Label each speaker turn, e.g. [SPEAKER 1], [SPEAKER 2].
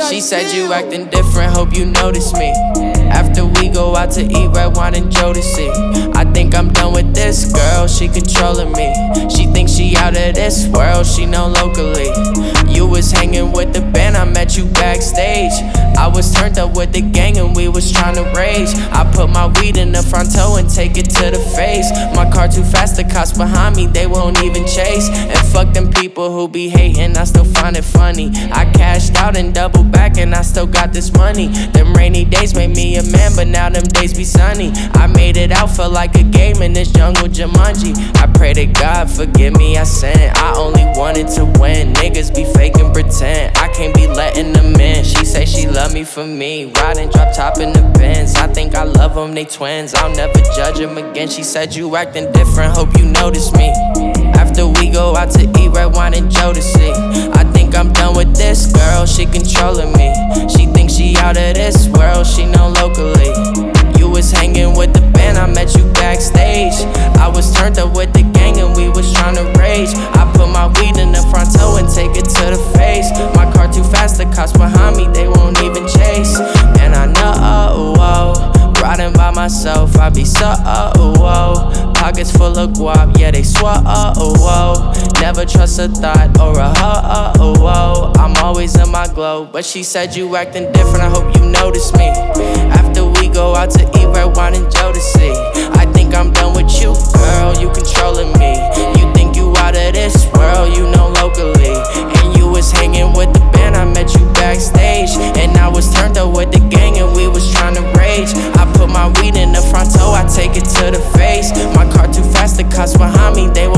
[SPEAKER 1] She said you acting different, hope you notice me. After we go out to eat red wine and Jodeci, I think I'm done with this girl, she controlling me. She thinks she out of this world, she know locally. You was hanging with the band, I met you backstage. I was turned up with the gang and we was trying to rage. I put my weed in the front toe and take it to the face. My car too fast, the cops behind me, they won't even chase. And fuck them people who be hating, I still find it funny. I cashed out and doubled back and I still got this money. Them rainy days made me a man, but now them days be sunny. I made it out, felt like a game in this jungle Jumanji. I pray to God, forgive me, I sinned. I only wanted to win, niggas be fake and pretend. I can't be letting them in. She say she love me for me, riding drop top in the Benz. I think I love them, they twins, I'll never judge them again. She said you acting different, hope you notice me. After we go out to eat red wine and Jodeci, I think I'm done with this girl, she controlling me. She thinks she out of this world, she know locally. You was hanging with the band, I met you backstage. I was turned up with the gang and we was trying to rage. I put my weed in the front toe and take it to the face. My car too fast, the cops behind me, they won't even chase. And I know, riding by myself, I be so, pockets full of guap, yeah they swore, never trust a thought or a hoe, I'm always in my glow. But she said you acting different, I hope you notice me. After we go out to eat red wine and Jodeci, I think I'm done with you, girl, you controlling me. You think you out of this world, you know locally. And you was hanging with the band, I met you backstage. And I was turned up with the gang and we was trying to rage. I put my weed in the front toe, I take it to the face. My car too fast, the cops behind me, they